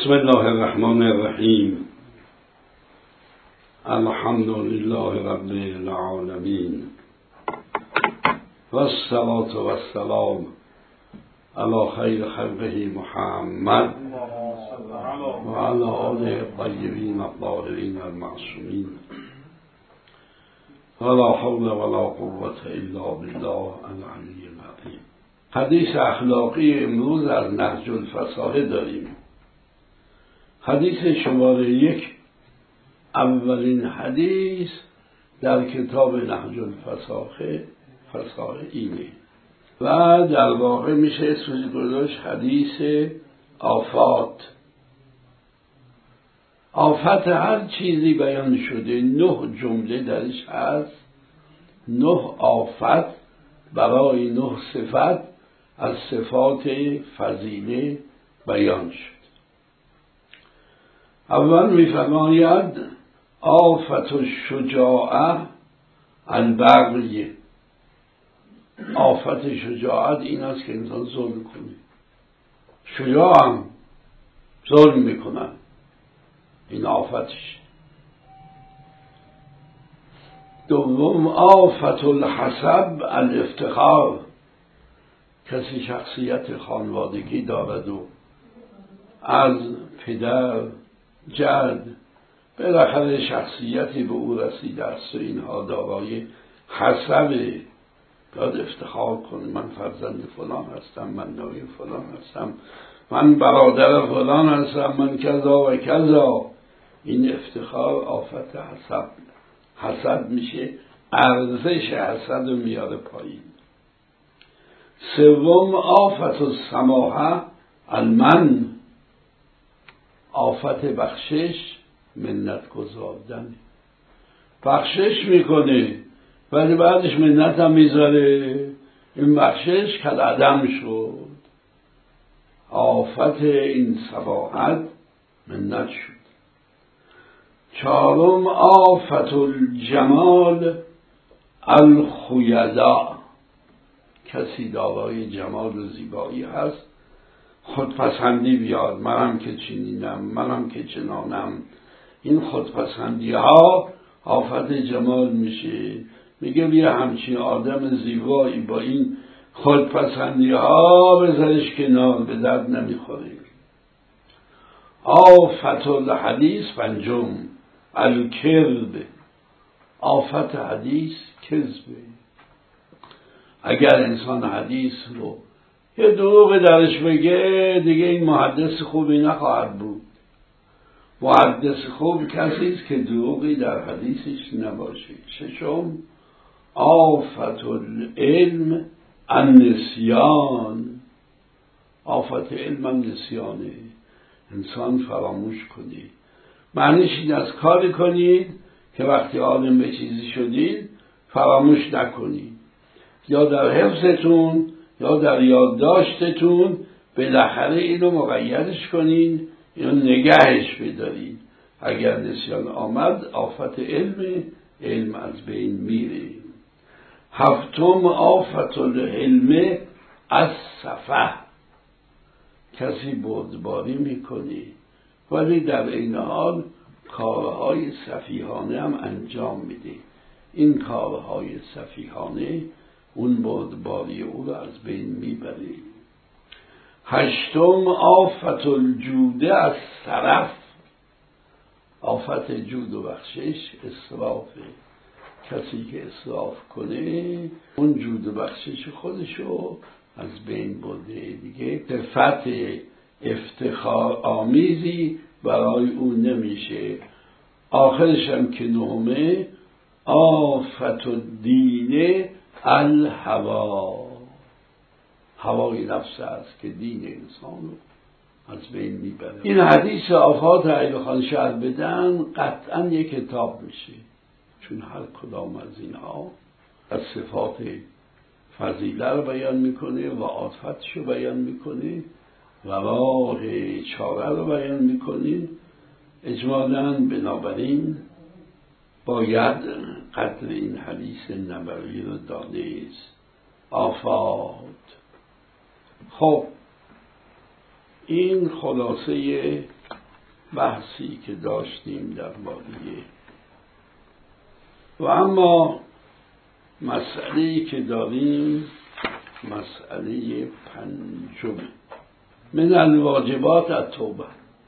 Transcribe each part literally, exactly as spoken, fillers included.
بسم الله الرحمن الرحیم. الحمد لله رب العالمین و الصلاة و السلام علی خیر خلقه محمد و علی آله الطیبین الطاهرین المعصومین ولا حول ولا قوة الا بالله العلی العظیم. حدیث اخلاقی امروز از نهج الفصاحه داریم. حدیث شماره یک، اولین حدیث در کتاب نهج الفصاحه فصاحه اینه و در واقع میشه اسمش گذاشت حدیث آفات. آفت هر چیزی بیان شده، نه جمله درش هست، نه آفت برای نه صفت از صفات فضیله بیان شد. اول می‌فرماید آفت الشجاعه البغی. آفت شجاعت این است که انسان ظلم کنه. شجاع هم ظلم میکنن، این آفتش. دوم آفت الحسب الافتخار. کسی شخصیت خانوادگی دارد و از پدر جد بالاخره شخصیتی به او رسیده است و اینها دارای حسبه، باید افتخار کنه. من فرزند فلان هستم، من نوی فلان هستم، من برادر فلان هستم، من کذا و کذا. این افتخار آفت حسب. حسد میشه ارزش حسد رو میاره پایین. سوم آفت السماحه المن. آفت بخشش منت گذاردن. بخشش میکنه ولی بعدش منت هم میذاره، این بخشش کالعدم شد. آفت این سماحت منت شد. چهارم آفت الجمال الخیلاء. کسی دارای جمال و زیبایی هست، خودپسندی بیاد، منم که چنینم، منم که چنانم. این خودپسندی ها آفت جمال میشه. میگه بیا همچین آدم زیبایی با این خودپسندی ها بذارش کنار، به درد نمیخوره. آفت الحدیث پنجم الکذب. آفت حدیث کذبه. اگر انسان حدیث رو یه دروغ درش بگه، دیگه این محدث خوبی نخواهد بود. محدث خوب کسی است که دروغی در حدیثش نباشه. ششم آفت العلم النسیان. آفت علم النسیانه، انسان فراموش کنید. معنیش این از کاری کنید که وقتی عالم به چیزی شدید فراموش نکنید، یا در حفظتون یا در یادداشتتون بالاخره اینو مقیدش کنین، اینو نگهش بدارین. اگر نسیان آمد آفت علم علم از بین میره. هفتم آفت العلم از سفه. کسی بردباری میکنه ولی در این حال کارهای سفیهانه هم انجام میده. این کارهای سفیهانه اون بردباری او رو از بین میبره. هشتم آفت الجود از صرف. آفت جود و بخشش اسرافه. کسی که اسراف کنه اون جود و بخشش خودشو از بین برده، دیگه صفت افتخار آمیزی برای اون نمیشه. آخرش هم که نهمه آفت الدین الهوا. هوای نفس است که دین انسان رو از بین میبره. این حدیث آفات اگه بخوان شرح بدن قطعا یک کتاب میشه، چون هر کدام از اینها از صفات فضیله رو بیان میکنه و آفتش رو بیان میکنه و راه چاره رو بیان میکنه. اجمالاً بنابراین باید قدر این حدیث نبوی رو دانست. آفات. خب این خلاصه بحثی که داشتیم در واقعه. و اما مسئله‌ای که داریم مسئله پنجم من الواجبات التوبه.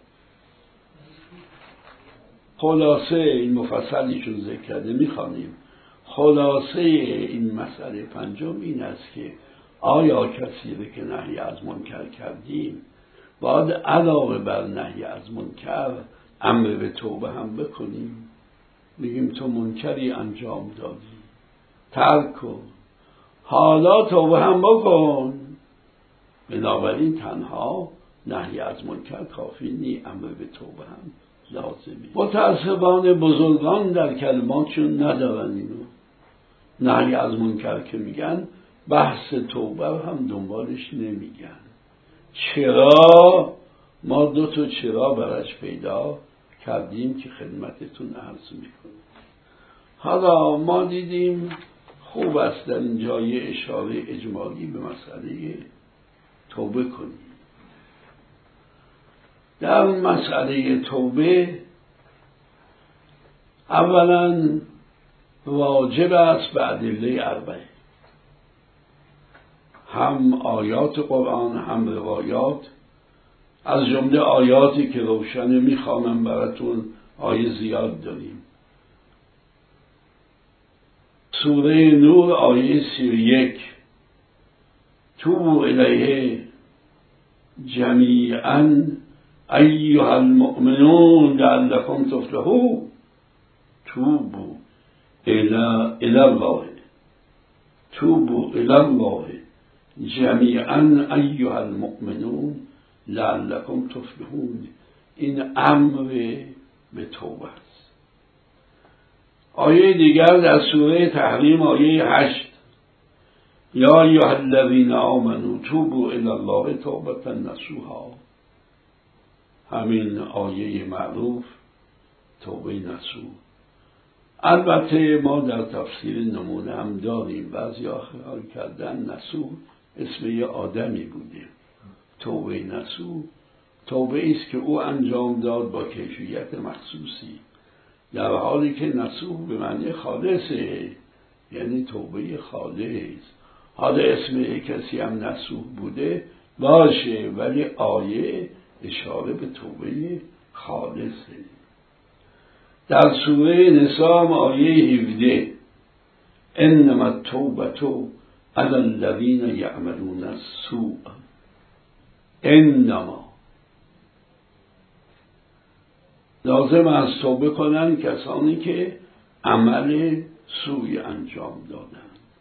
خلاصه این مفصلیشون ذکر کرده میخوانیم. خلاصه این مسئله پنجم این است که آیا کسی رو که نهی از منکر کردیم باید علاوه بر نهی از منکر امر به توبه هم بکنیم؟ میگیم تو منکری انجام دادی، ترک کن، حالا توبه هم بکن. بنابراین تنها نهی از منکر کافی نی، امر به توبه هم لازمی. متاسفانه بزرگان در کلماتشون ندارن اینو. نهی از منکر که میگن بحث توبه هم دنبالش نمیگن. چرا؟ ما دو تا چرا براش پیدا کردیم که خدمتتون عرض میکنیم. حالا ما دیدیم خوب است در این جای اشاره اجمالی به مسئله توبه کنیم. در مسئله توبه اولا واجب است به ادله اربعه، هم آیات قرآن هم روایات. از جمله آیاتی که روشن میخوانم براتون، آیه زیاد داریم. سوره نور آیه سی و یک توبوا الیه جمیعا ایها المؤمنون لعلکم تفلحون. توبوا الی الله توبوا الی الله جمیعا ایها المؤمنون لعلکم تفلحون. این امر به توبه است. آیه دیگر در سوره تحریم آیه هشت یا ایها الذین آمنوا توبوا الی الله توبة نصوحا. همین آیه معروف توبه نصوح. البته ما در تفسیر نمونه هم داریم، بعضی خیال کردن نصوح اسم یه آدمی بوده. توبه نصوح توبه است که او انجام داد با کیفیت مخصوصی، در حالی که نصوح به معنی خالصه، یعنی توبه خالص. حالا اسم کسی هم نصوح بوده باشه، ولی آیه اشاره به توبه خالصه. در سوره نساء آیه هفده انما التوبة علی الذین یعملون السوء. انما لازم است توبه کنن کسانی که عمل سوی انجام دادن.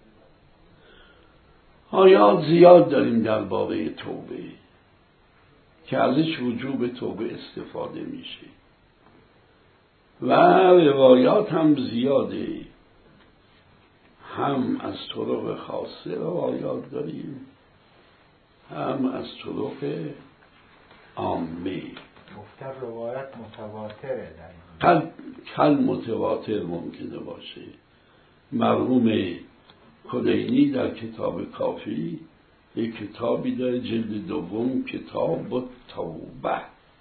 آیات زیاد داریم در باره توبه که ازش وجوب توبه استفاده میشه و روایات هم زیاده. هم از طرق خاصه روایات داریم، هم از طرق عامه. گفتن روایت متواتره در کل, کل متواتر ممکنه باشه. مرحوم کلینی در کتاب کافی یک کتابی داره، جلد دوم، کتاب التوبه.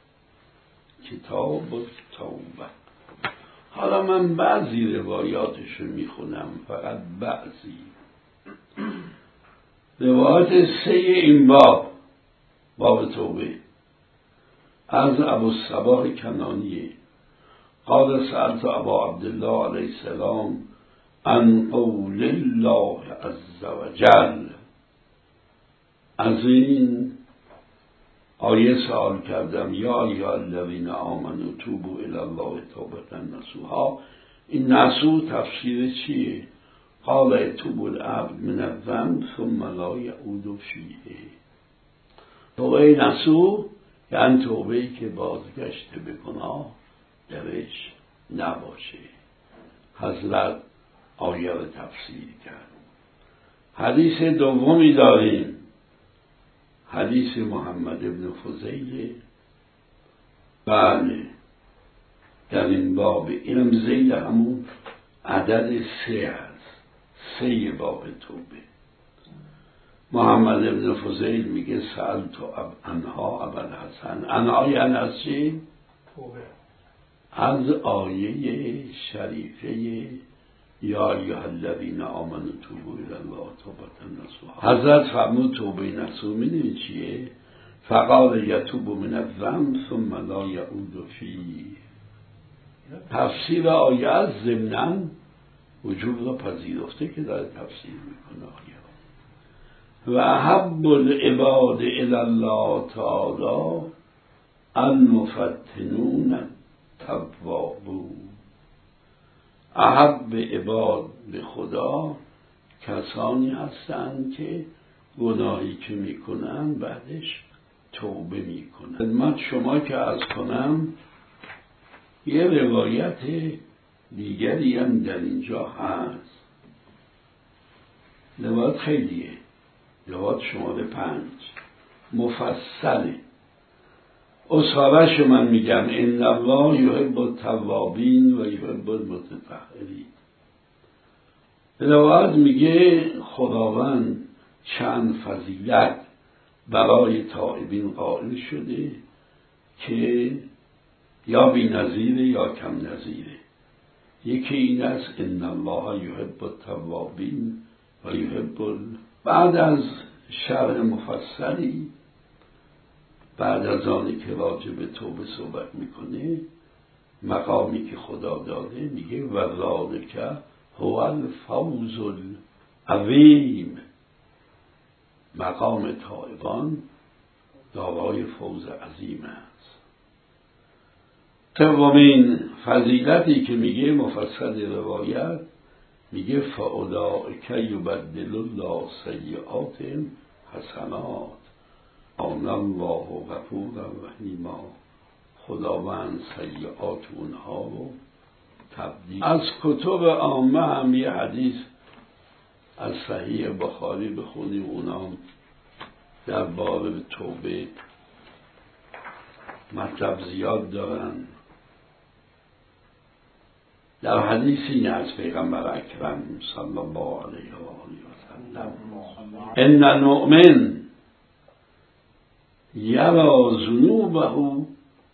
کتاب التوبه. حالا من بعضی روایاتشو میخونم، فقط بعضی. روایات سه این باب باب توبه از ابو الصباح کنانی قال سألت ابا عبدالله علیه السلام عن قول الله عز وجل. از این آیه سوال کردم یا ایها الذین آمنوا توبوا الی الله توبة نصوحا. این نصوح تفسیر چیه؟ قال یتوب العبد من الذنب ثم لا یعود فیه. توبه نصوح یعنی توبه‌ای که بازگشت به گناه درش نباشه. حضرت آیه رو تفسیر کرد. حدیث دومی داریم، حدیث محمد ابن فضیل. بله در این باب، اینم زید همون عدد سه هست، سه باب توبه. محمد ابن فضیل میگه سألت انها ابوالحسن. انها یعنی از چی؟ از آیه شریفه یا ایها الذین آمنوا توبوا الی الله توبة نصوحا. حضرت فرمود توبه نصوح میدونی چیه؟ فقال یتوب من الذنب ثم لا یعود فیه. تفسیر آیه از ضمناً وجوب را پذیرفته که داره تفسیر میکنه آیه. و احب العباد الی الله تعالی المفتنون التوابون. احب عباد به خدا کسانی هستند که گناهی که میکنن بعدش توبه میکنن. خدمت شما که عرض کنم یه روایت دیگری هم در اینجا هست. روایت خیلیه، روایت شماره پنج مفصله. اصحابش من میگم ان الله یحب التوابین و یحب المتطهرین. روایت میگه خداوند چند فضیلت برای تائبین قائل شده که یا بی نظیره یا کم نظیره. یکی این است ان الله یحب التوابین و یحب ال... بعد از شرح مفصلی، بعد از آنی که راجع به توبه صحبت میکنه، مقامی که خدا داده میگه و ذالک هو الفوز العظیم. مقام تائبان دارای فوز عظیم است. سومین فضیلتی که میگه مفصل روایت میگه فاولئک یبدل الله سیئاتهم حسنات کان الله غفورا رحیما. خداوند سیئات اونها رو تبدیل. از کتب عامه هم یه حدیث از صحیح بخاری بخونیم، اونام در باب توبه مطلب زیاد دارن. در حدیثی از پیغمبر اکرم صلی الله علیه و آله و سلم ان المؤمن یرا ذنوبه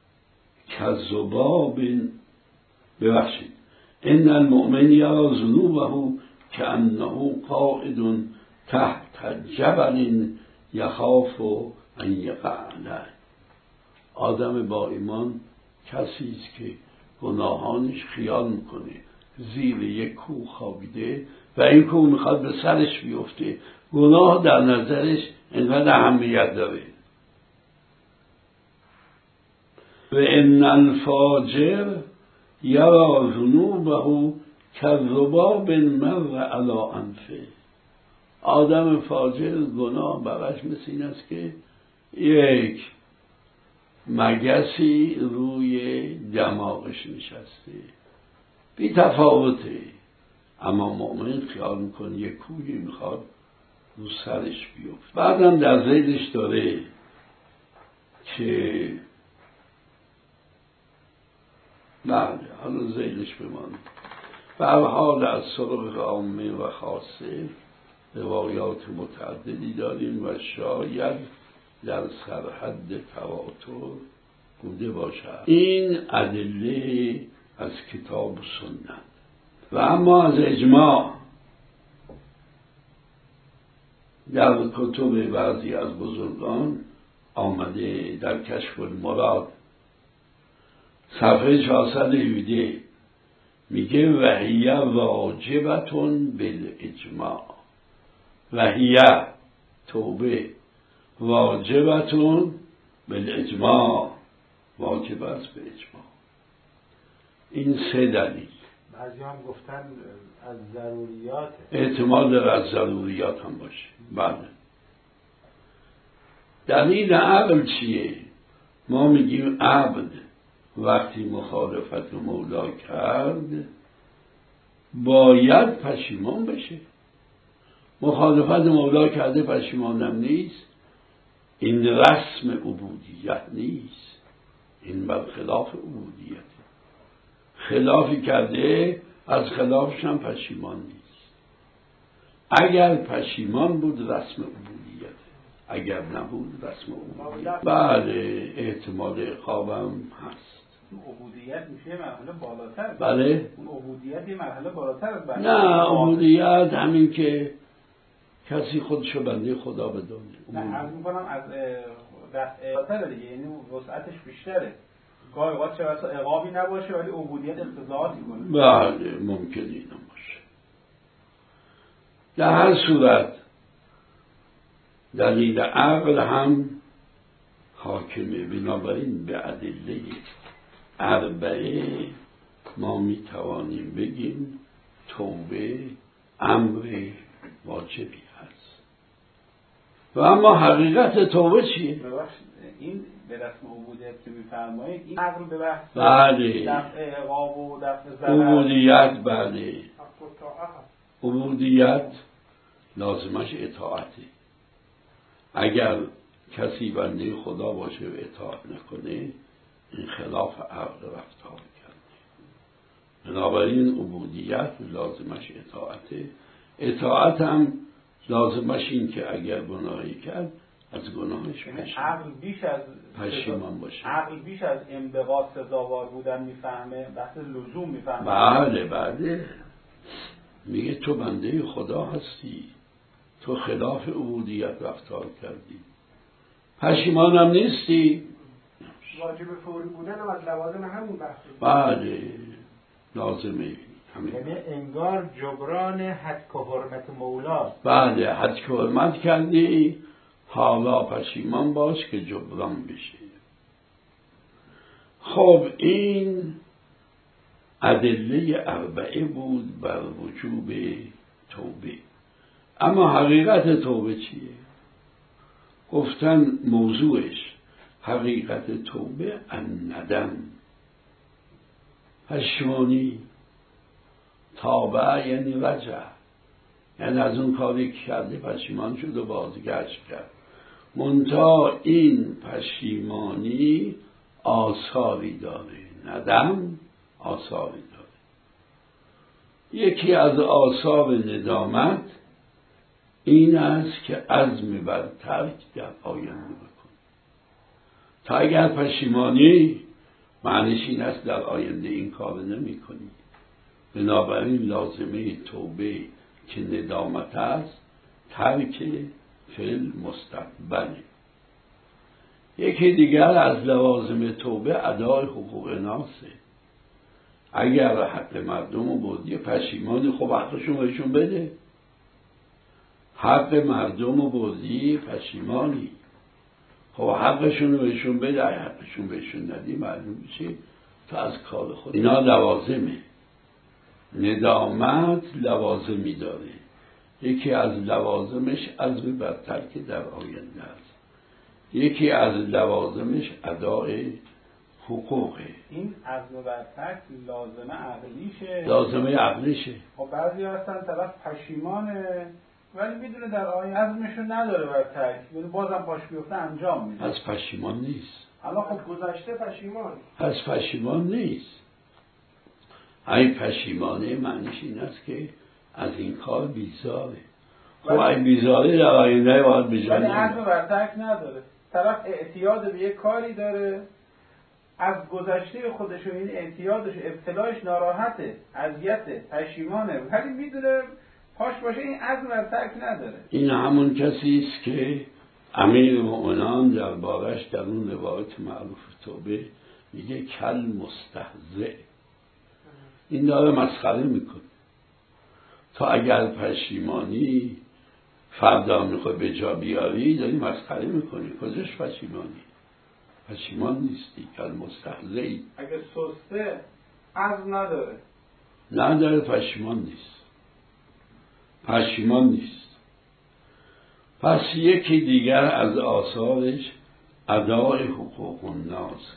کذباب ببخشید ان المؤمن یرا ذنوبه کأنه قاعد تحت جبل یخاف ان یقع علیه. آدم با ایمان کسی است که گناهانش خیال میکنه زیر یک کوه خوابیده و این کوه میخواد به سرش بیفته. گناه در نظرش اینقدر اهمیت داره. و ان الفاجر یرا ذنوبه کذباب مر علی انفه. آدم فاجر گناه براش مثل این است که یک مگسی روی دماغش نشسته، بی تفاوته. اما مؤمن خیال میکنه یک کوهی میخواد رو سرش بیفت. بعدم در زیدش داره که بله حالا زیدش بمان به هر حال از طرق عامه و خاصه روایات متعددی داریم و شاید در سرحد تواتر بوده باشد. این ادله از کتاب و سنت. و اما از اجماع در کتب بعضی از بزرگان آمده در کشف المراد صفحه چهارصد و هفده میگه وحیه واجبتون بالاجماع. وحیه توبه واجبتون بالاجماع، واجب است به اجماع. این سه دلیل. بعضی هم گفتن از ضروریات، احتمال داره از ضروریات هم باشه. بله. دلیل عقل چیه؟ ما میگیم عبد وقتی مخالفت مولا کرد باید پشیمان بشه. مخالفت مولا کرده پشیمانم نیست، این رسم عبودیت نیست، این برخلاف عبودیت. خلافی کرده از خلافش هم پشیمان نیست. اگر پشیمان بود رسم عبودیت، اگر نبود رسم عبودیت. بله احتمال عقابم هست. عبودیت میشه مرحله بالاتر. بله. اون عبودیت یه مرحله بالاتر از بنده. نه عبودیت همین که کسی خودشو بنده خدا بدونه. نه عرض میکنم از دفع بالاتره دیگه، یعنی وسعتش بیشتره. گاهی اوقات چه واسه عقابی نباشه ولی عبودیت اقتضاعاتی کنه. بله ممکنه اینا باشه. در هر صورت دلیل عقل هم حاکمه. بنابراین به ادله اربعه ما می توانیم بگیم توبه امر واجبی هست. و اما حقیقت توبه چیه؟ ببخشید این به رسم عبودیت که میفرمایید این عقل به بحث بله دفع عقاب و دفع ضرر عبودیت. بله عبودیت لازمش اطاعته. اگر کسی بنده خدا باشه و اطاعت نکنه این خلاف عقل رفتار کرده. بنابراین عبودیت لازمش اطاعته. اطاعت هم لازمش این که اگر گناهی کرد از گناهش عقل بیش از پشیمان باشه. عقل بیش از انبغاض سزاوار بودن میفهمه، بحث لزوم میفهمه. بله بله میگه تو بنده خدا هستی، تو خلاف عبودیت رفتار کردی، پشیمانم نیستی. واجب فوری بودن هم از لوازم همون بحثه. بله لازمه همین. یعنی انگار جبران حد که حرمت مولاست. بله حد که حرمت کردی، حالا پشیمان باش که جبران بشه. خب این ادله اربعه بود بر وجوب توبه. اما حقیقت توبه چیه؟ گفتن موضوعش حقیقت توبه الندم، پشیمانی. تابه یعنی رجع، یعنی از اون کاری که کرده پشیمان شد و بازگشت کرد. منتها این پشیمانی آثاری داره، ندم آثاری داره. یکی از آثار ندامت این است که عزم بر ترک در آینده بکن. تا اگر پشیمانی معنیش این است در آینده این کار نمی کنی. بنابراین لازمه توبه که ندامت است ترک فعل مستقبله. یکی دیگر از لوازم توبه ادای حقوق ناسه. اگر حق مردم رو بردی پشیمانی، خب حقشون بهشون بده. حق مردم رو بردی پشیمانی، خب حقشون رو بهشون بده. اگه حقشون بهشون ندی معلوم میشه تو از کار خود. اینا لوازمه. ندامت لوازمی داره. یکی از لوازمش عزم بر ترک در آینده است. یکی از لوازمش ادای حقوقه. این عزم بر ترک لازمه عقلیشه. لازمه عقلیشه. خب بعضی هستن طرف پشیمانه ولی میدونه در آینده عزمشو نداره بر ترک، یعنی بازم پاش بیفته انجام میده. از پشیمان نیست. حالا خب گذشته پشیمان. از پشیمان نیست. این پشیمانه معنیش این است که از این کار بیزاره. خب این بیزاره در آینده باید بیزاره. ولی عزم بر ترک نداره. طرف اعتیاد به یک کاری داره، از گذشته خودش و این اعتیادش ابتلاش ناراحته، اذیته، پشیمانه، ولی میدونه پاش باشه این عزم بر ترک نداره. این همون کسی است که امیر مؤمنان در بارش در اون روایت معروف توبه میگه کل مستهزئ. این داره مسخره میکنه. تا اگر پشیمانی فردا میخوای به جا بیاری داری مسخره میکنی. کجاش پشیمانی؟ پشیمان نیستی، کل مستهزئی. اگه سسته عزم نداره نداره پشیمان نیست. پشیمان نیست. پس یکی دیگر از آثارش ادای حقوق الناس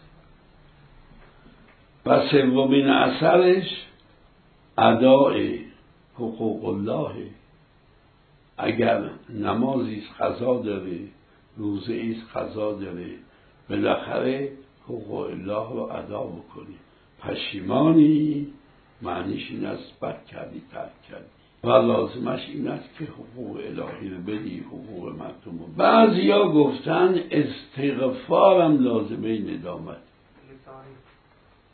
و سومین اثرش ادای حقوق الله. اگر نمازی قضا داره، روزه ایست قضا داره، بالاخره حقوق الله رو ادا بکنی. پشیمانی معنیش این است بد کردی، ترک کردی و لازمش این است که حقوق الهی رو بدی، حقوق مردم رو. بعضیا گفتن استغفارم لازمه ندامت.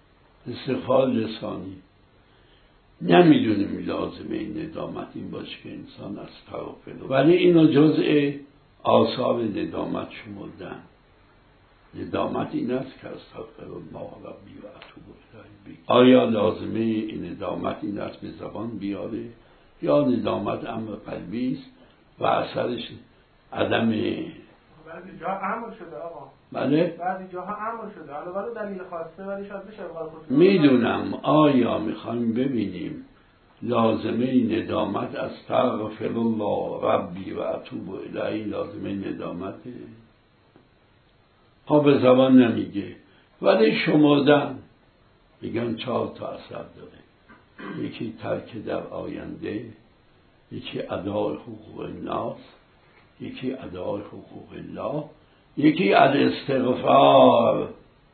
استغفار لسانی. نمیدونیم لازمه این ندامت این باشه که انسان از طرف، ولی اینو جزء آثار ندامت شمردن. ندامت این است که استغفر الله ربی و اتوب الیه. آیا لازمه این ندامت این است به زبان بیاره یا ندامت امر قلبی است و اثرش عدم؟ بعضی جا امر شده آقا. بله؟ بعضی جاها امر شده، حالا ولی دلیل خاصه ولی شاید بشه بقول خودتون. میدونم. آیا میخوایم ببینیم لازمه ندامت از استغفر الله ربی و اتوب الیه لازمه ندامته؟ ها به زبان نمیگه ولی شمردن میگن چهار تا اثر داره. یکی ترک در آینده، یکی ادای حقوق الناس، یکی ادای حقوق الله، یکی الاستغفار.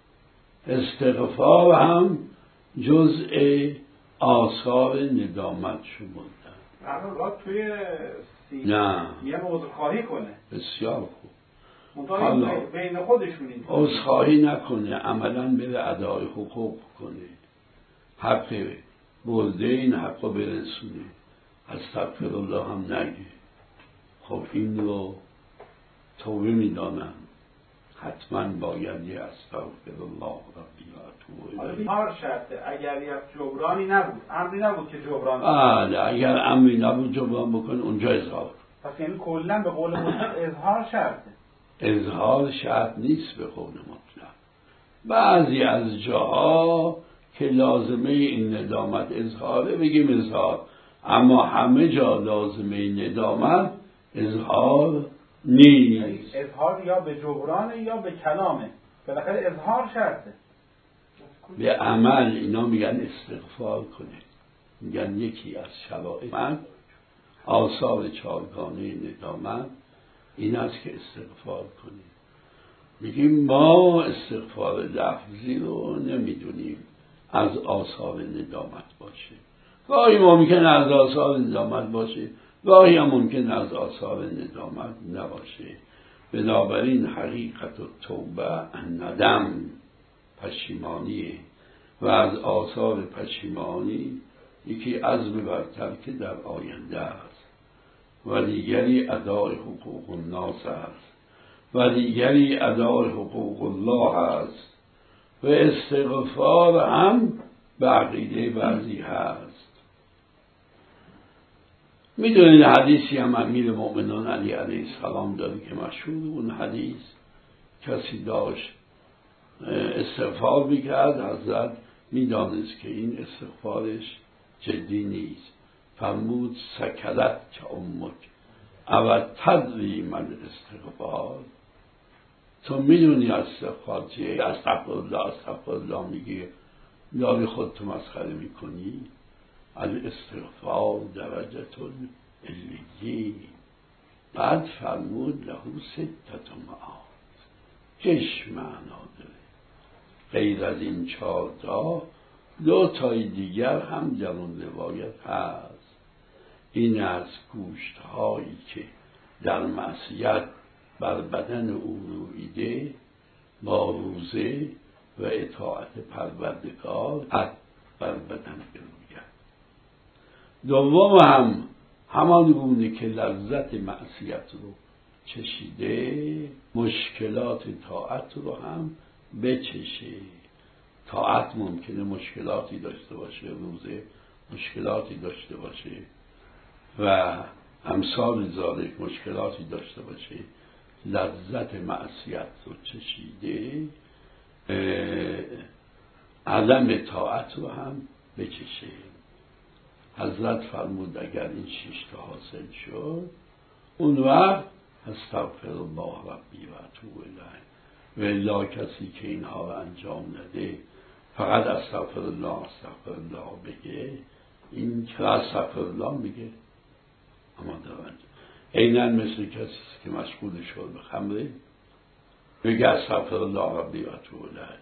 استغفار هم جزء آثار ندامت شمردن. اما توی سی نه یه عذرخواهی کنه. بسیار خوب. حالا بین خودشونی عذرخواهی نکنه، عملا بره ادای حقوق کنه، حق برده این حق رو برسونه، استغفر الله هم نگه. خب این رو توبه میدانم حتما باید یه استغفر الله ربی و اتوب الیه. هر شرطه اگر یک جبرانی نبود، امری نبود که جبران بله اگر امری نبود جبران بکن اونجا اظهار. پس یعنی کلا به قول مطلق اظهار شرطه. اظهار شرط نیست به قول مطلق. بعضی از جاها که لازمه این ندامت اظهاره بگیم اظهار، اما همه جا لازمه ندامت اظهار نیست. اظهار یا به جبرانه یا به کلامه، بالاخره اظهار شرطه. به عمل اینا میگن استغفار کنه. میگن یکی از شرایط من آثار چارگانه ندامت این است که استغفار کنیم. میگیم ما استغفار لفظی رو نمیدونیم از آثار ندامت باشه. گاهی ممکن از آثار ندامت باشه، گاهی هم ممکن از آثار ندامت نباشه. بنابراین حقیقت و توبه ندم پشیمانیه و از آثار پشیمانی یکی عزم بر ترک در آینده است و دیگری ادای حقوق الناس است و دیگری ادای حقوق الله است و استغفار هم به عقیده بعضی هست. میدونید حدیثی هم امیر مؤمنان علی علیه السلام داره که مشهور، اون حدیث کسی داشت استغفار میکرد، حضرت میدانست که این استغفارش جدی نیست، فرمود سکلت که امک او تدری من استغفار. تو میدونی استغفار چیه؟ استغفر الله استغفر الله میگه یاری خودتو مسخره میکنی. الاستغفار درجة علیه. بعد فرمود لهو ستت معاد. شش معنا داره. غیر از این چهار تا دو تای دیگر هم در اون روایت هست. این از گوشت هایی که در معصیت بر بدن او رویده با روزه و اطاعت پروردگار حد بر بدن بروید. دوم هم همان گونه که لذت معصیت رو چشیده مشکلات طاعت رو هم بچشه. طاعت ممکنه مشکلاتی داشته باشه، روزه مشکلاتی داشته باشه و امثال ذالک مشکلاتی داشته باشه. لذت معصیت رو چشیده عدم طاعت رو هم بچشه. حضرت فرمود اگر این شش تا حاصل شد اون وقت استغفر الله ربی و اتوب الیه. و الا کسی که اینها رو انجام نده فقط استغفر الله استغفر الله بگه، این که استغفر الله میگه اما دارند عیناً مثل کسی که مشغول شرب خمره بگه استغفر الله ربی و اتوب الیه.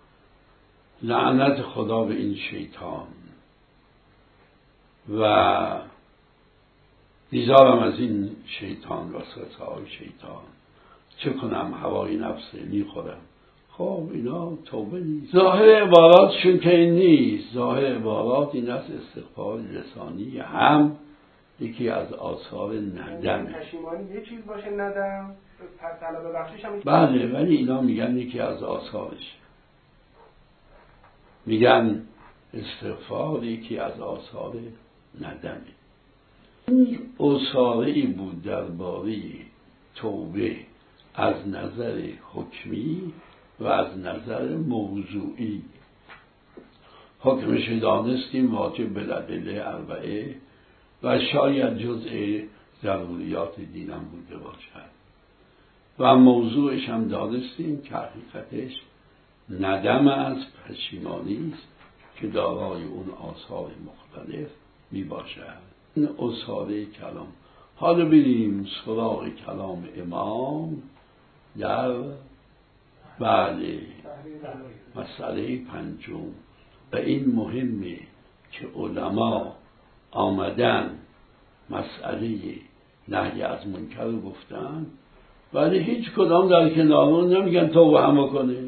لعنت خدا به این شیطان و بیزارم از این شیطان و وسوسه های شیطان. چه کنم؟ هوای نفسه میخورم. خب اینا توبه نیست. ظاهر عباراتشون که این نیست. ظاهر عبارات این است استغفار لسانی هم یکی از آثار ندمه. پشیمانی یه چیز باشه ندم طلب بخشش هم. بله ولی اینا میگن یکی از آثارش. میگن استغفار یکی از آثار ندمه. این اصاره بود درباره توبه از نظر حکمی و از نظر موضوعی. حکمش دانستیم واجب بالادله اربعه و شاید جزء ضروریات دینم بوده باشد و موضوعش هم دانستیم که حقیقتش ندم است، پشیمانی است که دارای اون آثار مختلف می باشد. این اصاره کلام. حالا بریم سراغ کلام امام در بله مسئله پنجم و این مهمه که علما آمدن مسئله نهی از منکر رو گفتن ولی هیچ کدام در کنارون نمیگن توبه هم بکنه.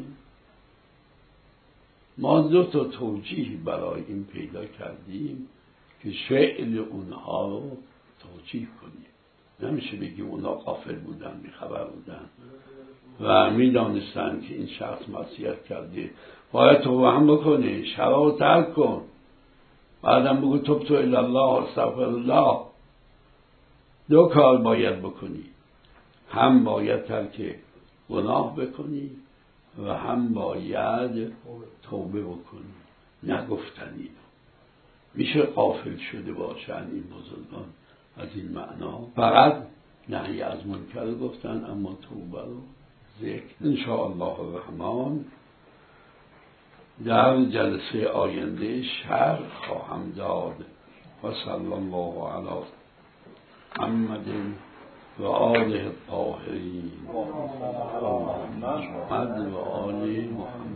ما دو تا توجیه برای این پیدا کردیم که فعل اونها رو توجیه کنیم. نمیشه بگیم اونا غافل بودن، بیخبر بودن و میدانستن که این شخص معصیت کرده باید توبه هم بکنه، شرع رو ترک کن، بعدم بگو تبت الی الله استغفر الله. دو کار باید بکنی، هم باید ترک گناه بکنی و هم باید توبه بکنی. نگفتن اینو. میشه غافل شده باشن این بزرگان از این معنا. فقط نهی از منکر گفتن اما توبه رو ذکر. انشاءالله الرحمن در جلسه آینده شرح خواهم داد. و صلی الله علی محمد و آله الطاهرین و محمد و آل محمد.